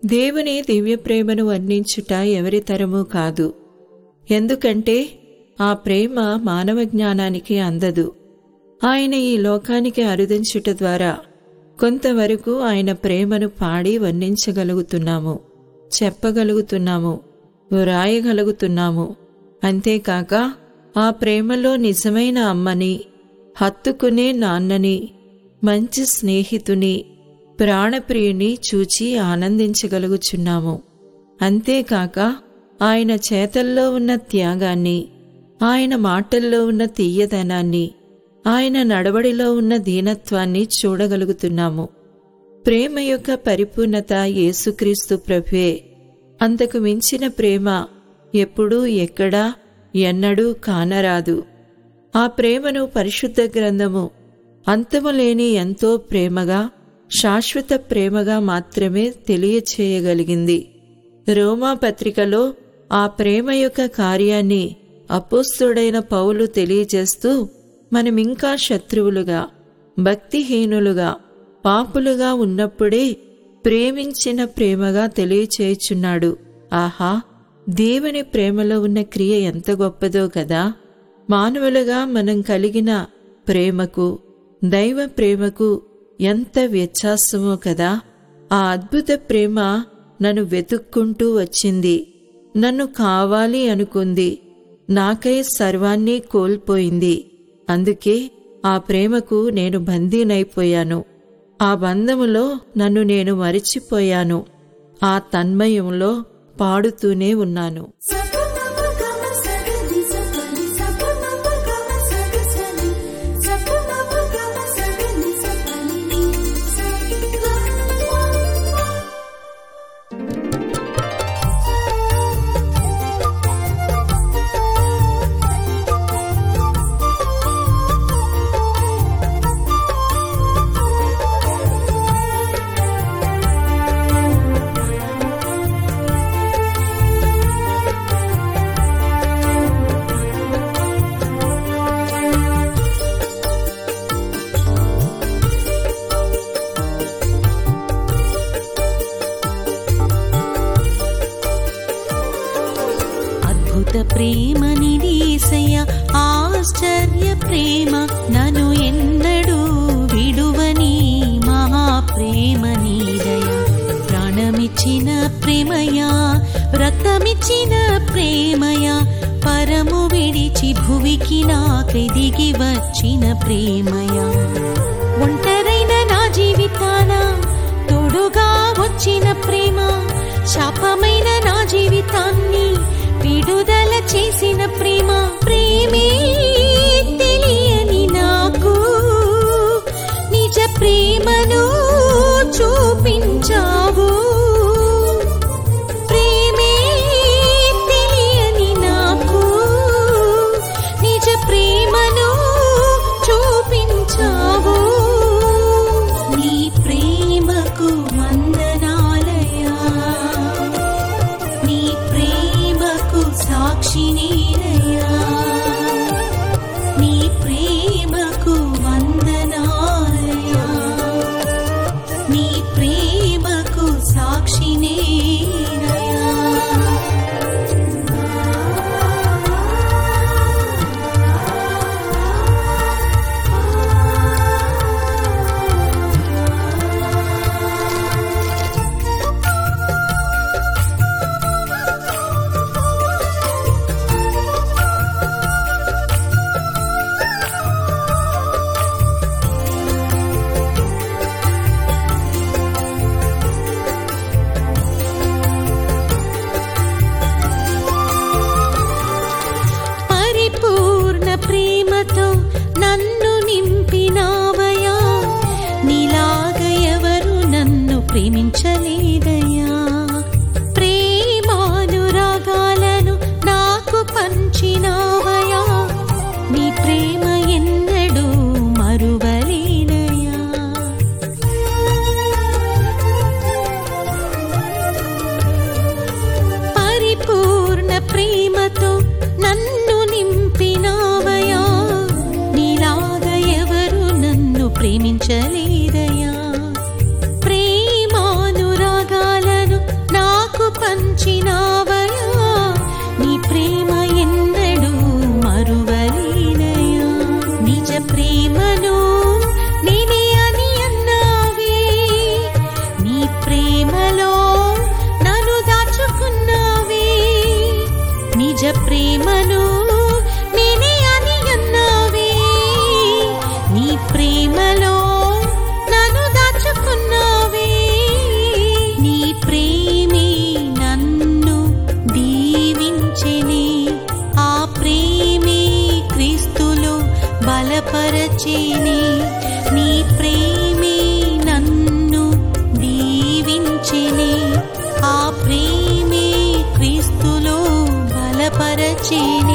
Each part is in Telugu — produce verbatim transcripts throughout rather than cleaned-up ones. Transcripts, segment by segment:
దేవుని దివ్య ప్రేమను వర్ణించుట ఎవరి తరమూ కాదు. ఎందుకంటే ఆ ప్రేమ మానవ జ్ఞానానికి అందదు. ఆయన ఈ లోకానికి అరుదించుట ద్వారా కొంతవరకు ఆయన ప్రేమను పాడి వర్ణించగలుగుతున్నాము, చెప్పగలుగుతున్నాము, వ్రాయగలుగుతున్నాము. అంతేకాక ఆ ప్రేమలో నిజమైన అమ్మని, హత్తుకునే నాన్నని, మంచి స్నేహితుని, ప్రాణప్రియుని చూచి ఆనందించగలుగుచున్నాము. అంతేకాక ఆయన చేతల్లో ఉన్న త్యాగాన్ని, ఆయన మాటల్లో ఉన్న తీయదనాన్ని, ఆయన నడవడిలో ఉన్న దీనత్వాన్ని చూడగలుగుతున్నాము. ప్రేమ యొక్క పరిపూర్ణత యేసుక్రీస్తు ప్రభువే. అంతకు మించిన ప్రేమ ఎప్పుడూ ఎక్కడా ఎన్నడూ కానరాదు. ఆ ప్రేమను పరిశుద్ధ గ్రంథము అంతములేని ఎంతో ప్రేమగా, శాశ్వత ప్రేమగా మాత్రమే తెలియచేయగలిగింది. రోమా పత్రికలో ఆ ప్రేమ యొక్క కార్యాన్ని అపోస్తలుడైన పౌలు తెలియజేస్తూ, మనమింకా శత్రువులుగా, భక్తిహీనులుగా, పాపులుగా ఉన్నప్పుడే ప్రేమించిన ప్రేమగా తెలియచేయుచున్నాడు. ఆహా, దేవుని ప్రేమలో ఉన్న క్రియ ఎంత గొప్పదో కదా! మానవులుగా మనం కలిగిన ప్రేమకు, దైవ ప్రేమకు ఎంత వ్యత్యాసమో కదా! ఆ అద్భుత ప్రేమ నన్ను వెతుక్కుంటూ వచ్చింది, నన్ను కావాలి అనుకుంది, నాకై సర్వాన్ని కోల్పోయింది. అందుకే ఆ ప్రేమకు నేను బందీనైపోయాను. ఆ బంధములో నన్ను నేను మరిచిపోయాను. ఆ తన్మయంలో పాడుతూనే ఉన్నాను. ప్రేమ నిరీసయ ఆశ్చర్య ప్రేమ నను ఎన్నడూ విడువని మహాప్రేమ నీదయ. ప్రాణమిచ్చిన ప్రేమయా, రక్తమిచ్చిన ప్రేమయా, పరము విడిచి భువికి నాకై దిగి వచ్చిన ప్రేమయా. ఒంటరైన నా జీవితాన తోడుగా వచ్చిన ప్రేమ, శాపమైన నా జీవితాన్ని విడుదల చేసిన ప్రేమ. ప్రేమే తెలియని నాకు నిజ ప్రేమను చూపించావు. ప్రేమే తెలియని నాకు నిజ ప్రేమను చూపించావు. నీ ప్రేమకు వందనాలయా, నీ ప్రేమకు సాక్షి నీరయ్యా, నీ ప్రేమకు వందనాలయా, నీ ప్రేమకు సాక్షి నీరయ్యా. ప్రేమతో నన్ను నింపినావయా, నీలాగ ఎవరు నన్ను ప్రేమించలేదయా. ప్రేమానురాగాలను నాకు పంచినావయా, నీ ప్రేమ ఎన్నడూ మరువలేనయా. పరిపూర్ణ ప్రేమతో నన్ను నింపినావయా, నీలాగ ఎవరు నన్ను ప్రేమించలేదయా. ప్రేమానురాగా పంచినావయా, నీ ప్రేమ ఎన్నడూ మరువలేనయా. నిజ ప్రేమను నేనే అని అన్నావే, నీ ప్రేమలో నన్ను దాచుకున్నావే. నిజ ప్రేమను నేనే అని అన్నావే, నీ ప్రేమలో నన్ను దాచుకున్నావే. నీ ప్రేమే నన్ను దీవించెనే, ఆ ప్రేమే క్రీస్తులో బలపరచెనే. నీ ప్రేమే నన్ను దీవించెనే, ఆ ప్రేమే క్రీస్తులో బలపరచెనే.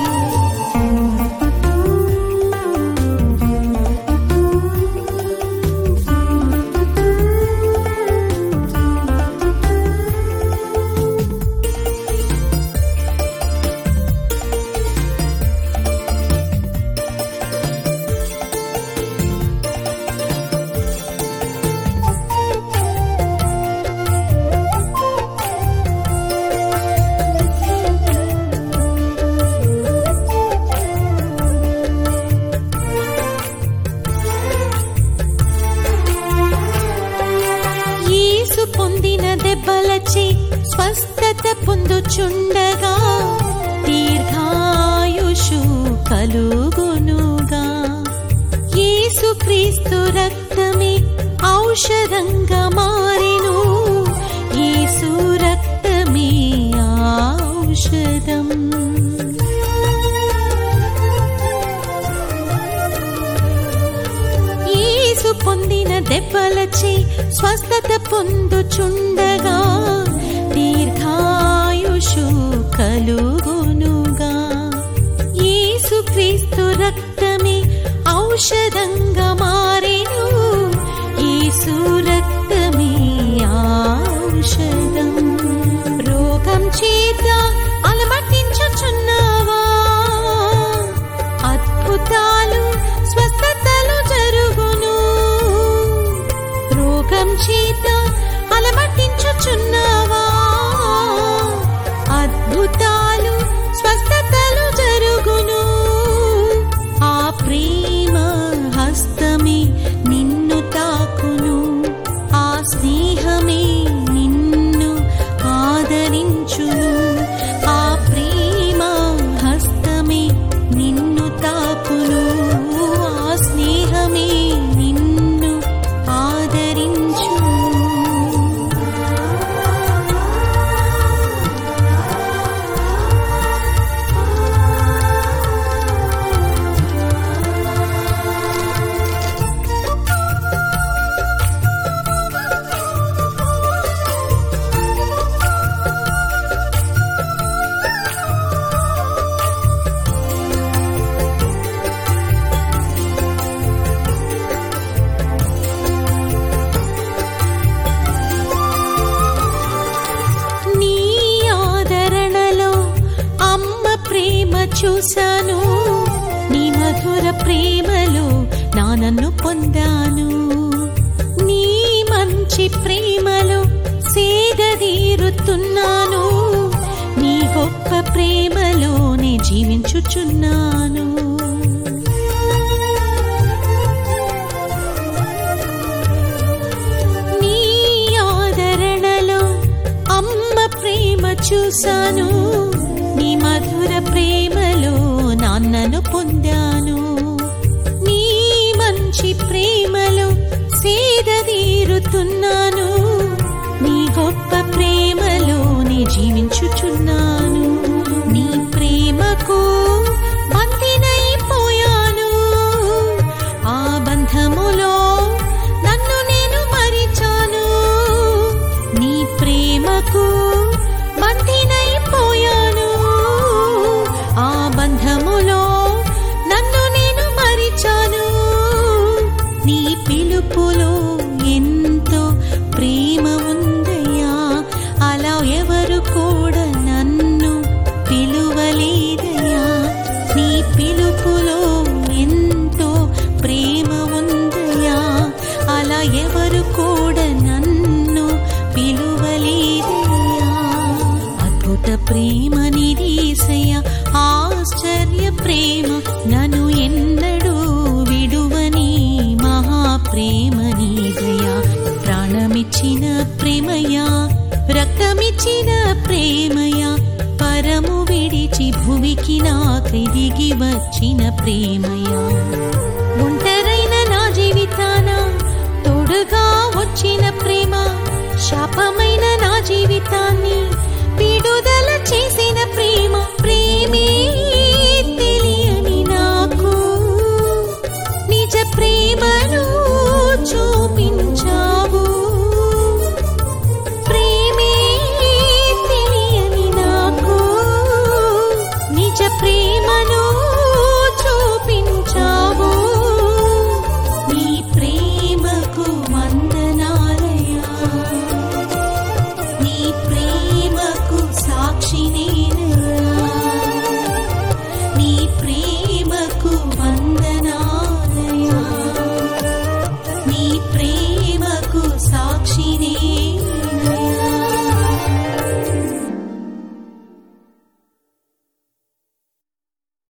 పొందిన దెబ్బలచే స్వస్థత పొందుచుండగా, దీర్ఘాయుషు కలుగునుగా. యేసుక్రీస్తు రక్తమే ఔషధంగా మారెను, యేసు రక్తమే ఔషధం. యేసు పొందిన దెబ్బలచే స్వస్థత పొందుచుండగా, దీర్ఘాయుషు కలుగునుగా. యేసుక్రీస్తు రక్తమే ఔషధంగా మారెను, యేసు రక్తమే ఔషధం. రోగం చేత అలమటించుచున్నావా, అద్భుతాలు స్వస్థతలు జరుగును. రోగం చేత అలమటించుచున్నావా, అద్భుతాలు స్వస్థతలు జరుగును. ఆ ప్రేమ హస్తమే నిన్ను తాకును, ఆ స్నేహమే నిన్ను ఆదరించును. ఆ ప్రేమ హస్తమే నిన్ను తాకును, ఆ స్నేహమే నిన్ను ఆదరించును. నీ ఆదరణలో అమ్మ ప్రేమ చూశాను, నీ మధుర ప్రేమలో నా నన్ను పొందాను. నీ మంచి ప్రేమలో సేదదీరుతున్నాను, నీ గొప్ప ప్రేమలోనే జీవించుచున్నాను. నీ ఆదరణలో అమ్మ ప్రేమ చూశాను, నీ మధుర ప్రేమలో నాన్నను పొందాను. నీ మంచి ప్రేమలో సేదదీరుతున్నాను, నీ గొప్ప ప్రేమలోనే జీవించుచున్నాను. నీ ప్రేమకు బంధినైపోయాను, ఆ బంధములో నన్ను నేను మరిచాను. నీ ప్రేమకు బంధినైపోయాను, ఆ బంధములో నన్ను నేను మరిచాను. నీ పిలుపులో ఎంతో ప్రేమ ఉందయ్యా, అలా ఎవరు కూడా నన్ను ప్రేమ నిరీసయ ఆశ్చర్య ప్రేమ నన్ను ఎన్నడూ విడువని మహాప్రేమ నీదయా ప్రాణమిచ్చిన ప్రేమయా రక్తమిచ్చిన ప్రేమయా పరము విడిచి భువికి నాకై దిగి వచ్చిన ప్రేమయా ఒంటరైన నా జీవితాన తోడుగా వచ్చిన ప్రేమ శాపమైన నా జీవితాన్ని